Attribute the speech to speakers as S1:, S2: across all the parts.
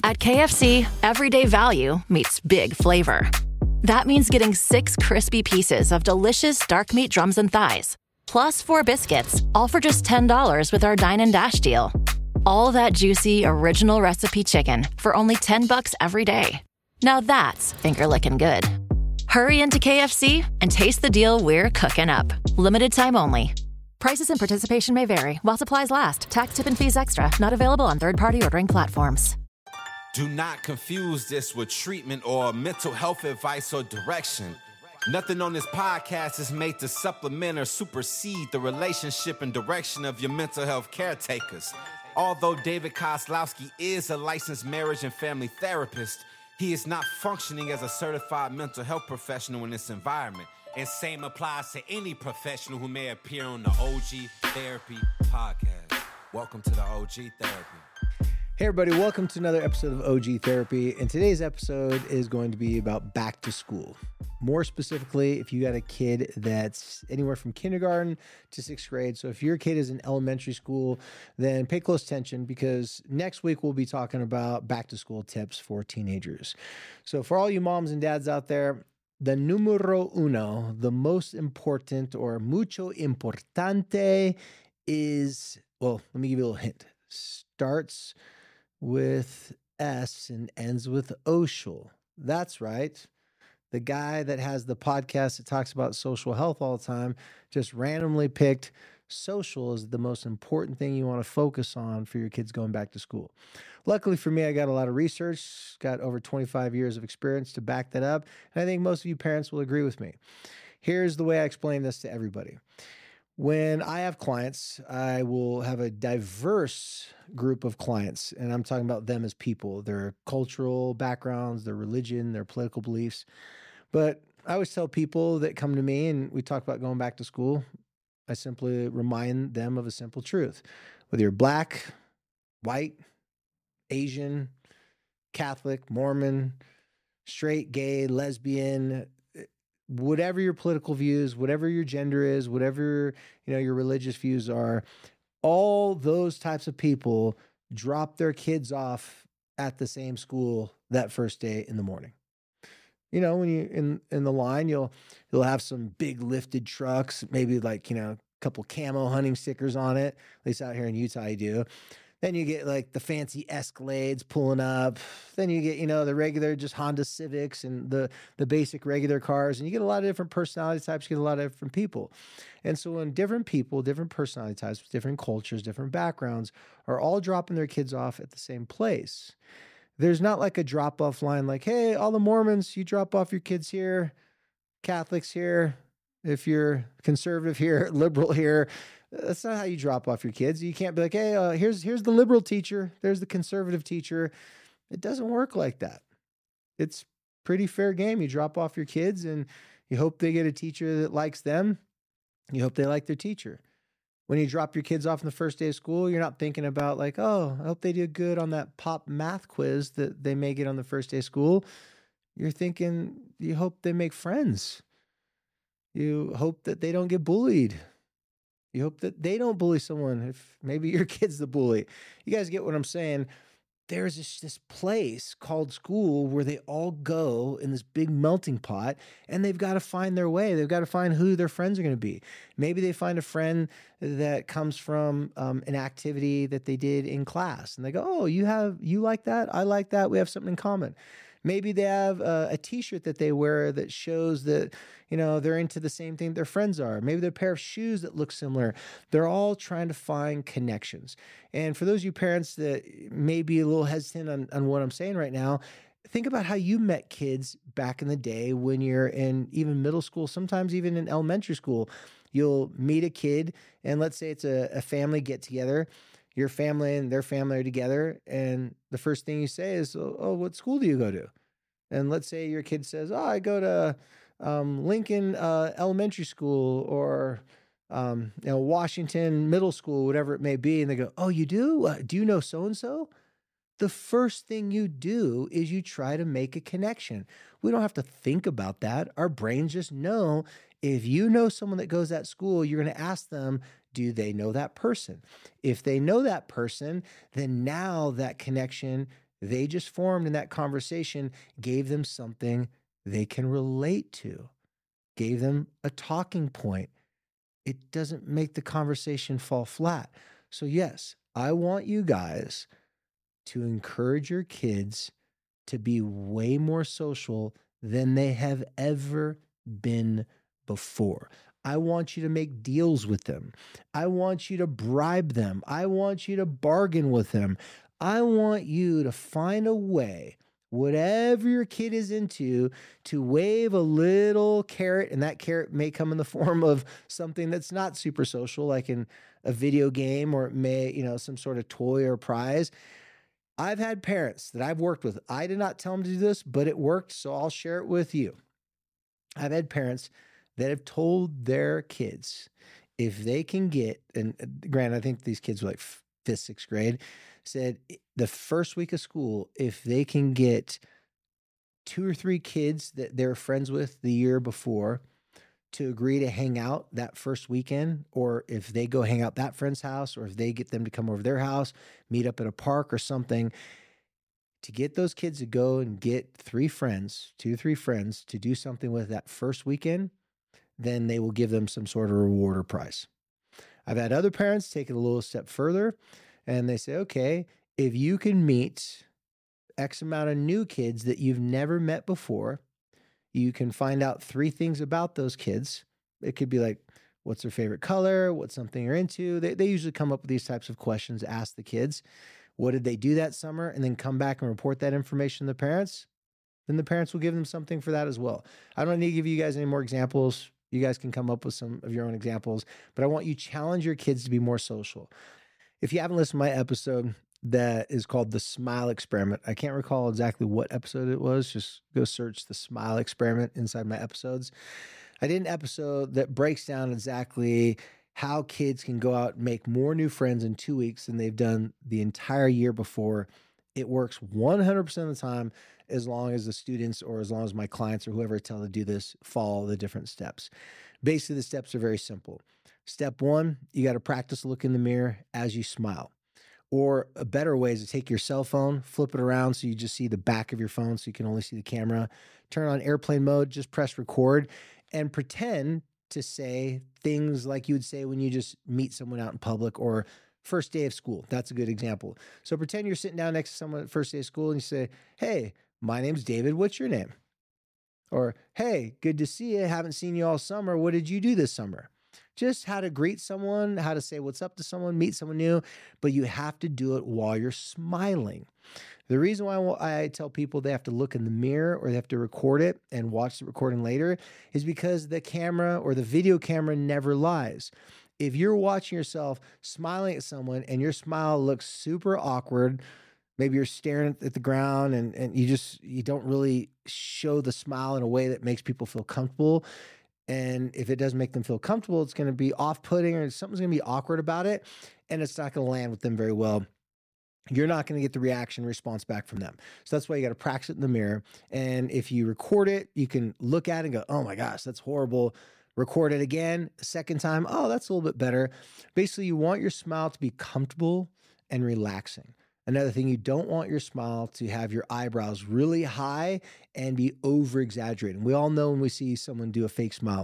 S1: At KFC, everyday value meets big flavor. That means getting 6 crispy pieces of delicious dark meat drums and thighs, plus 4 biscuits, all for just $10 with our Dine and Dash deal. All that juicy, original recipe chicken for only $10 every day. Now that's finger-licking good. Hurry into KFC and taste the deal we're cooking up. Limited time only. Prices and participation may vary while supplies last. Tax, tip, and fees extra. Not available on third-party ordering platforms.
S2: Do not confuse this with treatment or mental health advice or direction. Nothing on this podcast is made to supplement or supersede the relationship and direction of your mental health caretakers. Although David Kozlowski is a licensed marriage and family therapist, he is not functioning as a certified mental health professional in this environment. And same applies to any professional who may appear on the OG Therapy podcast. Welcome to the OG Therapy.
S3: Hey everybody, welcome to another episode of OG Therapy. And today's episode is going to be about back to school. More specifically, if you got a kid that's anywhere from kindergarten to 6th grade. So if your kid is in elementary school, then pay close attention because next week we'll be talking about back to school tips for teenagers. So for all you moms and dads out there, the numero uno, the most important or mucho importante is, well, let me give you a little hint. Starts with S and ends with Oshul. That's right. The guy that has the podcast that talks about social health all the time just randomly picked social as the most important thing you want to focus on for your kids going back to school. Luckily for me, I got a lot of research, got over 25 years of experience to back that up. And I think most of you parents will agree with me. Here's the way I explain this to everybody. When I have clients, I will have a diverse group of clients, and I'm talking about them as people, their cultural backgrounds, their religion, their political beliefs. But I always tell people that come to me and we talk about going back to school, I simply remind them of a simple truth. Whether you're black, white, Asian, Catholic, Mormon, straight, gay, lesbian, whatever your political views, whatever your gender is, whatever, your religious views are, all those types of people drop their kids off at the same school that first day in the morning. When you in the line, you'll have some big lifted trucks, maybe like, a couple camo hunting stickers on it. At least out here in Utah, you do. Then you get like the fancy Escalades pulling up. Then you get, the regular just Honda Civics and the basic regular cars. And you get a lot of different personality types. You get a lot of different people. And so when different people, different personality types, different cultures, different backgrounds are all dropping their kids off at the same place, there's not like a drop-off line like, hey, all the Mormons, you drop off your kids here, Catholics here, if you're conservative here, liberal here. That's not how you drop off your kids. You can't be like, hey, here's the liberal teacher. There's the conservative teacher. It doesn't work like that. It's pretty fair game. You drop off your kids and you hope they get a teacher that likes them. You hope they like their teacher. When you drop your kids off on the first day of school, you're not thinking about like, oh, I hope they do good on that pop math quiz that they may get on the first day of school. You're thinking, you hope they make friends. You hope that they don't get bullied. You hope that they don't bully someone if maybe your kid's the bully. You guys get what I'm saying? There's this place called school where they all go in this big melting pot and they've got to find their way. They've got to find who their friends are going to be. Maybe they find a friend that comes from an activity that they did in class and they go, oh, you like that? I like that. We have something in common. Maybe they have a t-shirt that they wear that shows that, they're into the same thing their friends are. Maybe they're a pair of shoes that look similar. They're all trying to find connections. And for those of you parents that may be a little hesitant on what I'm saying right now, think about how you met kids back in the day when you're in even middle school, sometimes even in elementary school. You'll meet a kid and let's say it's a family get together. Your family and their family are together. And the first thing you say is, oh, what school do you go to? And let's say your kid says, oh, I go to Lincoln Elementary School or Washington Middle School, whatever it may be. And they go, oh, you do? Do you know so-and-so? The first thing you do is you try to make a connection. We don't have to think about that. Our brains just know if you know someone that goes to that school, you're going to ask them, do they know that person? If they know that person, then now that connection they just formed in that conversation, gave them something they can relate to, gave them a talking point. It doesn't make the conversation fall flat. So yes, I want you guys to encourage your kids to be way more social than they have ever been before. I want you to make deals with them. I want you to bribe them. I want you to bargain with them. I want you to find a way, whatever your kid is into, to wave a little carrot, and that carrot may come in the form of something that's not super social, like in a video game, or it may, some sort of toy or prize. I've had parents that I've worked with. I did not tell them to do this, but it worked, so I'll share it with you. I've had parents that have told their kids if they can get, and granted, I think these kids were like 5th, 6th grade, said the first week of school, if they can get 2 or 3 kids that they're friends with the year before to agree to hang out that first weekend, or if they go hang out that friend's house, or if they get them to come over to their house, meet up at a park or something, to get those kids to go and get 3 friends, 2 or 3 friends to do something with that first weekend, then they will give them some sort of reward or prize. I've had other parents take it a little step further, and they say, okay, if you can meet X amount of new kids that you've never met before, you can find out 3 things about those kids. It could be like, what's their favorite color? What's something you're into? They usually come up with these types of questions, ask the kids, what did they do that summer? And then come back and report that information to the parents. Then the parents will give them something for that as well. I don't need to give you guys any more examples. You guys can come up with some of your own examples, but I want you to challenge your kids to be more social. If you haven't listened to my episode that is called The Smile Experiment, I can't recall exactly what episode it was. Just go search The Smile Experiment inside my episodes. I did an episode that breaks down exactly how kids can go out and make more new friends in 2 weeks than they've done the entire year before. It works 100% of the time, as long as the students, or as long as my clients or whoever I tell to do this, follow the different steps. Basically, the steps are very simple. Step 1, you got to practice look in the mirror as you smile. Or a better way is to take your cell phone, flip it around so you just see the back of your phone so you can only see the camera. Turn on airplane mode, just press record, and pretend to say things like you would say when you just meet someone out in public, or first day of school. That's a good example. So pretend you're sitting down next to someone at first day of school and you say, hey, my name's David. What's your name? Or, hey, good to see you. Haven't seen you all summer. What did you do this summer? Just how to greet someone, how to say what's up to someone, meet someone new, but you have to do it while you're smiling. The reason why I tell people they have to look in the mirror or they have to record it and watch the recording later is because the camera or the video camera never lies. If you're watching yourself smiling at someone and your smile looks super awkward, maybe you're staring at the ground and you don't really show the smile in a way that makes people feel comfortable. And if it doesn't make them feel comfortable, it's going to be off-putting, or something's going to be awkward about it, and it's not going to land with them very well. You're not going to get the reaction response back from them. So that's why you got to practice it in the mirror. And if you record it, you can look at it and go, oh my gosh, that's horrible. Record it again, a second time. Oh, that's a little bit better. Basically, you want your smile to be comfortable and relaxing. Another thing, you don't want your smile to have your eyebrows really high and be over-exaggerating. We all know when we see someone do a fake smile.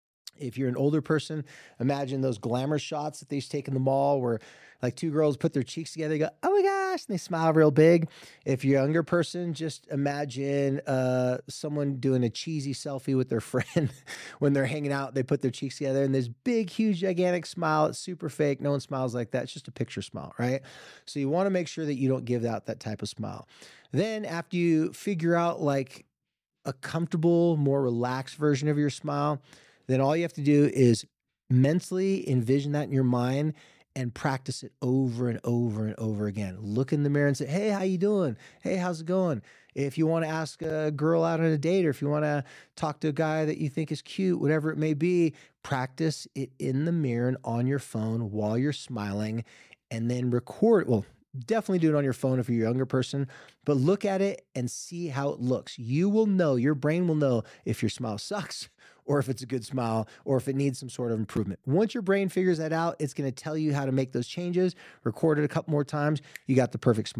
S3: If you're an older person, imagine those glamour shots that they used to take in the mall where like 2 girls put their cheeks together, they go, oh my gosh, and they smile real big. If you're a younger person, just imagine someone doing a cheesy selfie with their friend when they're hanging out, they put their cheeks together and this big, huge, gigantic smile. It's super fake. No one smiles like that. It's just a picture smile, right? So you want to make sure that you don't give out that type of smile. Then after you figure out like a comfortable, more relaxed version of your smile, then all you have to do is mentally envision that in your mind and practice it over and over and over again. Look in the mirror and say, hey, how you doing? Hey, how's it going? If you want to ask a girl out on a date, or if you want to talk to a guy that you think is cute, whatever it may be, practice it in the mirror and on your phone while you're smiling, and then record. Well, definitely do it on your phone if you're a younger person, but look at it and see how it looks. You will know, your brain will know if your smile sucks or if it's a good smile or if it needs some sort of improvement. Once your brain figures that out, it's going to tell you how to make those changes. Record it a couple more times. You got the perfect smile.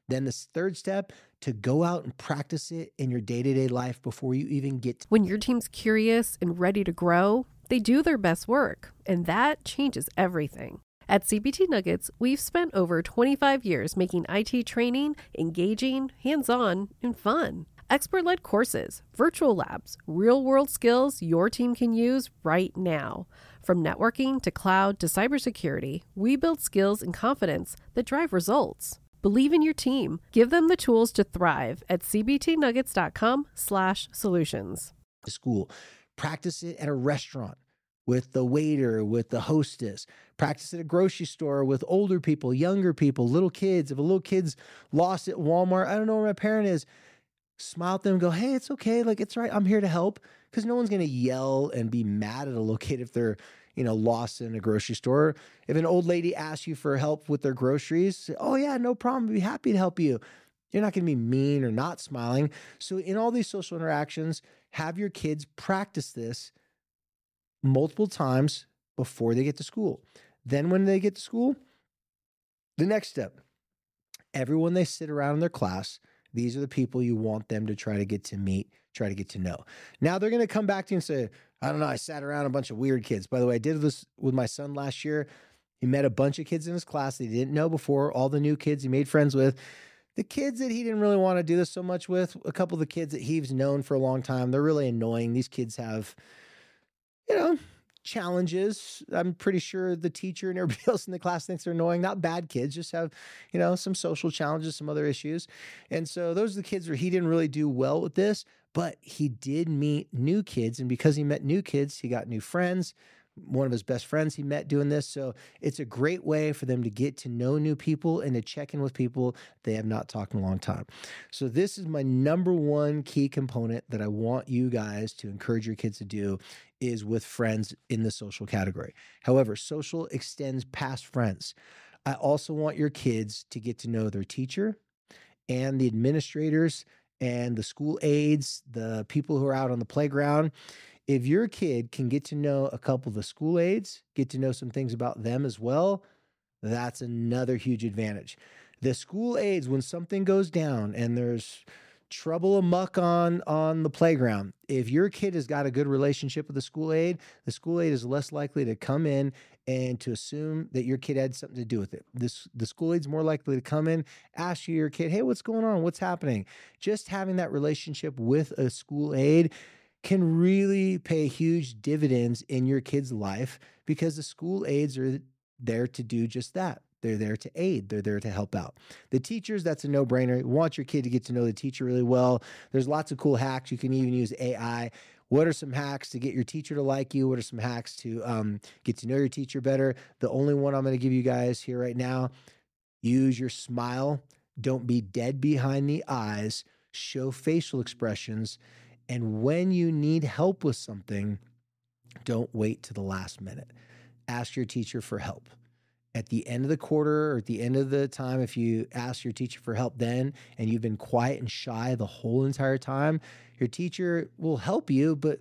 S3: Then the third step, to go out and practice it in your day-to-day life before you even get to.
S4: When your team's curious and ready to grow, they do their best work, and that changes everything. At CBT Nuggets, we've spent over 25 years making IT training engaging, hands-on, and fun. Expert-led courses, virtual labs, real-world skills your team can use right now. From networking to cloud to cybersecurity, we build skills and confidence that drive results. Believe in your team. Give them the tools to thrive at cbtnuggets.com/solutions.
S3: School. Practice it at a restaurant with the waiter, with the hostess. Practice at a grocery store with older people, younger people, little kids. If a little kid's lost at Walmart, I don't know where my parent is. Smile at them and go, hey, it's okay. Like, it's right. I'm here to help. Because no one's going to yell and be mad at a little kid if they're, lost in a grocery store. If an old lady asks you for help with their groceries, say, oh yeah, no problem. I'd be happy to help you. You're not going to be mean or not smiling. So in all these social interactions, have your kids practice this multiple times before they get to school. Then when they get to school, the next step, everyone they sit around in their class, these are the people you want them to try to get to meet, try to get to know. Now they're going to come back to you and say, I don't know, I sat around a bunch of weird kids. By the way, I did this with my son last year. He met a bunch of kids in his class that he didn't know before, all the new kids he made friends with. The kids that he didn't really want to do this so much with, a couple of the kids that he's known for a long time, they're really annoying. These kids have, challenges. I'm pretty sure the teacher and everybody else in the class thinks they're annoying. Not bad kids, just have, some social challenges, some other issues. And so those are the kids where he didn't really do well with this, but he did meet new kids. And because he met new kids, he got new friends. One of his best friends he met doing this. So it's a great way for them to get to know new people and to check in with people they have not talked in a long time. So this is my number one key component that I want you guys to encourage your kids to do is with friends in the social category. However, social extends past friends. I also want your kids to get to know their teacher and the administrators and the school aides, the people who are out on the playground. If your kid can get to know a couple of the school aides, get to know some things about them as well, that's another huge advantage. The school aides, when something goes down and there's trouble amuck on the playground, if your kid has got a good relationship with the school aide is less likely to come in and to assume that your kid had something to do with it. The school aide's more likely to come in, ask your kid, hey, what's going on? What's happening? Just having that relationship with a school aide can really pay huge dividends in your kid's life because the school aides are there to do just that. They're there to aid. They're there to help out. The teachers, that's a no-brainer. You want your kid to get to know the teacher really well. There's lots of cool hacks. You can even use AI. What are some hacks to get your teacher to like you? What are some hacks to get to know your teacher better? The only one I'm going to give you guys here right now, use your smile. Don't be dead behind the eyes. Show facial expressions. And when you need help with something, don't wait to the last minute. Ask your teacher for help. At the end of the quarter or at the end of the time, if you ask your teacher for help then and you've been quiet and shy the whole entire time, your teacher will help you, but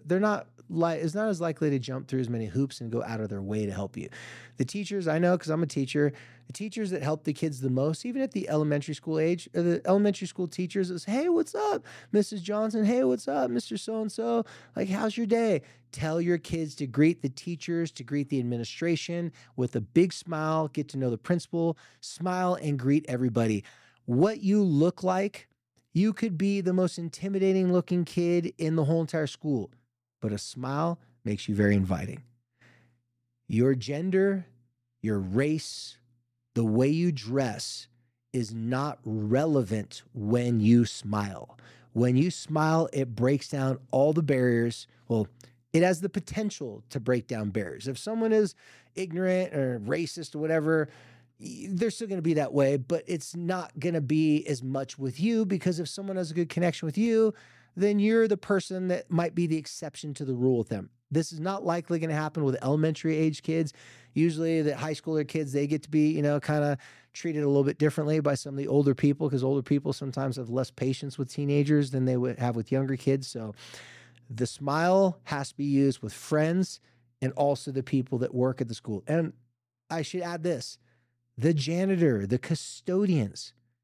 S3: is not as likely to jump through as many hoops and go out of their way to help you. The teachers, I know because I'm a teacher, the teachers that help the kids the most, even at the elementary school age, are the elementary school teachers that say, hey, what's up, Mrs. Johnson? Hey, what's up, Mr. So-and-so? Like, how's your day? Tell your kids to greet the teachers, to greet the administration with a big smile, get to know the principal, smile and greet everybody. What you look like, you could be the most intimidating looking kid in the whole entire school, but a smile makes you very inviting. Your gender, your race, the way you dress is not relevant when you smile. When you smile, it breaks down all the barriers. Well, it has the potential to break down barriers. If someone is ignorant or racist or whatever, they're still going to be that way, but it's not going to be as much with you because if someone has a good connection with you, then you're the person that might be the exception to the rule with them. This is not likely going to happen with elementary age kids. Usually the high schooler kids, they get to be, kind of treated a little bit differently by some of the older people because older people sometimes have less patience with teenagers than they would have with younger kids. So the smile has to be used with friends and also the people that work at the school. And I should add this, the janitor, the custodians.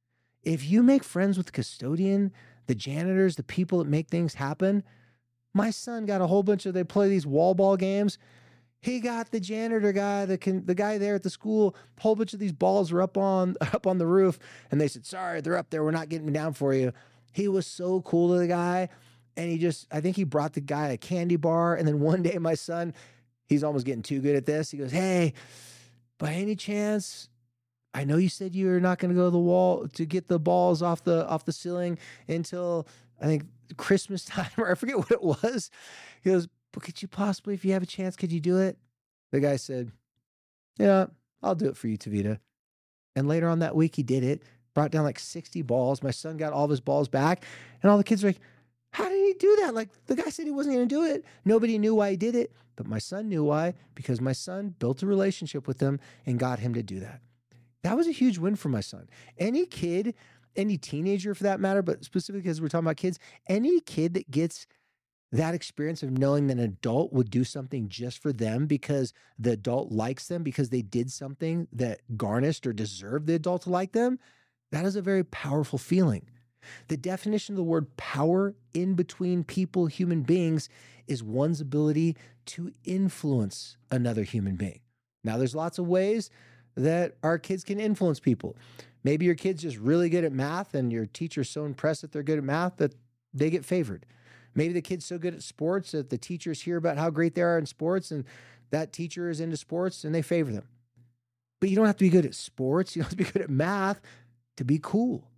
S3: if you make friends with the custodian, the janitors, the people that make things happen, my son got a whole bunch of, they play these wall ball games. He got the janitor guy, the guy there at the school, a whole bunch of these balls were up on the roof. And they said, sorry, they're up there. We're not getting them down for you. He was so cool to the guy. And I think he brought the guy a candy bar. And then one day my son, he's almost getting too good at this. He goes, hey, by any chance, I know you said you were not going to go to the wall to get the balls off the ceiling until I think Christmas time, or I forget what it was. He goes, but could you possibly, if you have a chance, could you do it? The guy said, yeah, I'll do it for you, Tavita. And later on that week, he did it, brought down like 60 balls. My son got all of his balls back. And all the kids were like, how did he do that? Like, the guy said he wasn't going to do it. Nobody knew why he did it. But my son knew why, because my son built a relationship with him and got him to do that. That was a huge win for my son. Any kid, any teenager for that matter, but specifically because we're talking about kids, any kid that gets that experience of knowing that an adult would do something just for them because the adult likes them, because they did something that garnished or deserved the adult to like them, that is a very powerful feeling. The definition of the word power in between people, human beings, is one's ability to influence another human being. Now, there's lots of ways that our kids can influence people. Maybe your kid's just really good at math and your teacher's so impressed that they're good at math that they get favored. Maybe the kid's so good at sports that the teachers hear about how great they are in sports and that teacher is into sports and they favor them. But you don't have to be good at sports. You don't have to be good at math to be cool.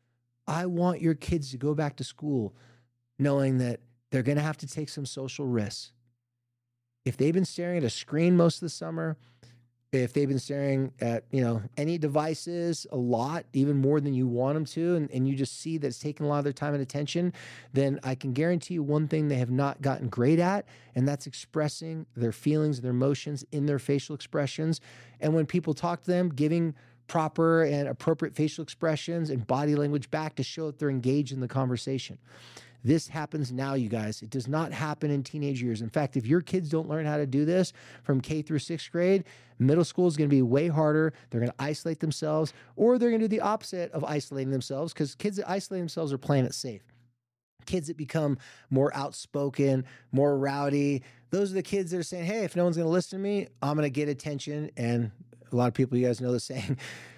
S3: I want your kids to go back to school knowing that they're going to have to take some social risks. If they've been staring at a screen most of the summer, if they've been staring at, any devices a lot, even more than you want them to, and you just see that it's taking a lot of their time and attention, then I can guarantee you one thing they have not gotten great at, and that's expressing their feelings, their emotions in their facial expressions. And when people talk to them, giving proper and appropriate facial expressions and body language back to show that they're engaged in the conversation. This happens now, you guys. It does not happen in teenage years. In fact, if your kids don't learn how to do this from K through 6th grade, middle school is going to be way harder. They're going to isolate themselves, or they're going to do the opposite of isolating themselves, because kids that isolate themselves are playing it safe. Kids that become more outspoken, more rowdy, those are the kids that are saying, hey, if no one's going to listen to me, I'm going to get attention. And a lot of people, you guys know the saying,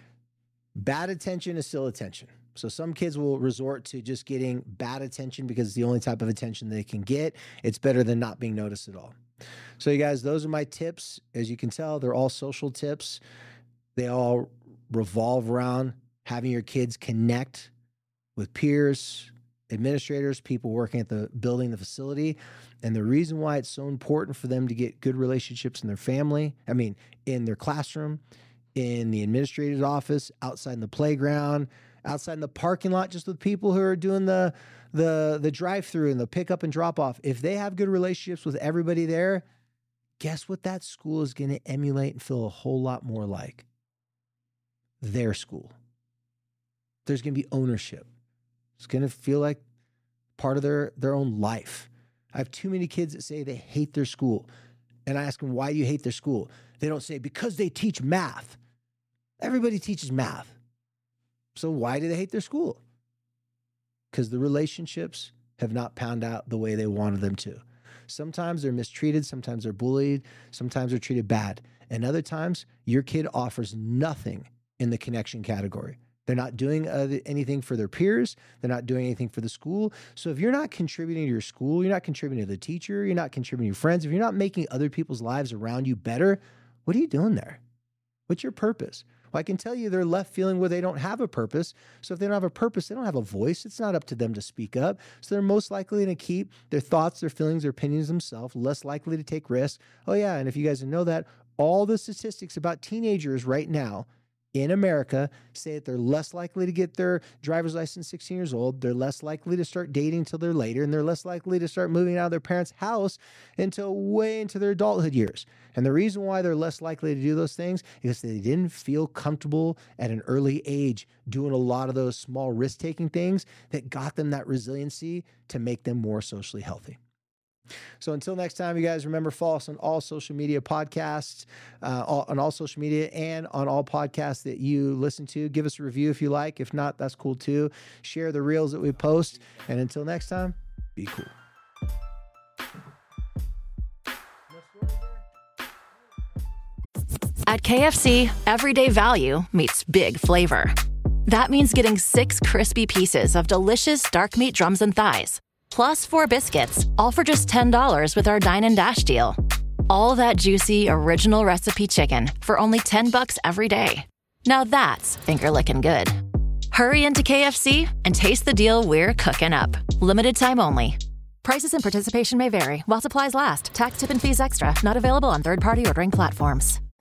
S3: bad attention is still attention. So some kids will resort to just getting bad attention because it's the only type of attention they can get. It's better than not being noticed at all. So you guys, those are my tips. As you can tell, they're all social tips. They all revolve around having your kids connect with peers, administrators, people working at the building, the facility. And the reason why it's so important for them to get good relationships in their family, in their classroom, in the administrator's office, outside in the playground, outside in the parking lot, just with people who are doing the drive-through and the pick-up and drop-off. If they have good relationships with everybody there, guess what that school is going to emulate and feel a whole lot more like? Their school. There's going to be ownership. It's going to feel like part of their own life. I have too many kids that say they hate their school. And I ask them, why do you hate their school? They don't say, because they teach math. Everybody teaches math. So why do they hate their school? Because the relationships have not panned out the way they wanted them to. Sometimes they're mistreated. Sometimes they're bullied. Sometimes they're treated bad. And other times, your kid offers nothing in the connection category. They're not doing anything for their peers. They're not doing anything for the school. So if you're not contributing to your school, you're not contributing to the teacher, you're not contributing to your friends, if you're not making other people's lives around you better, what are you doing there? What's your purpose? Well, I can tell you they're left feeling where they don't have a purpose. So if they don't have a purpose, they don't have a voice. It's not up to them to speak up. So they're most likely to keep their thoughts, their feelings, their opinions themselves, less likely to take risks. Oh yeah, and if you guys didn't know that, all the statistics about teenagers right now in America say that they're less likely to get their driver's license 16 years old. They're less likely to start dating until they're later, and they're less likely to start moving out of their parents' house until way into their adulthood years. And the reason why they're less likely to do those things is they didn't feel comfortable at an early age doing a lot of those small risk-taking things that got them that resiliency to make them more socially healthy. So until next time, you guys remember, follow us on all social media podcasts, on all social media and on all podcasts that you listen to. Give us a review if you like. If not, that's cool too. Share the reels that we post. And until next time, be cool.
S1: At KFC, everyday value meets big flavor. That means getting 6 crispy pieces of delicious dark meat drums and thighs, plus 4 biscuits, all for just $10 with our Dine and Dash deal. All that juicy, original recipe chicken for only $10 every day. Now that's finger-licking good. Hurry into KFC and taste the deal we're cooking up. Limited time only. Prices and participation may vary while supplies last. Tax, tip, and fees extra. Not available on third-party ordering platforms.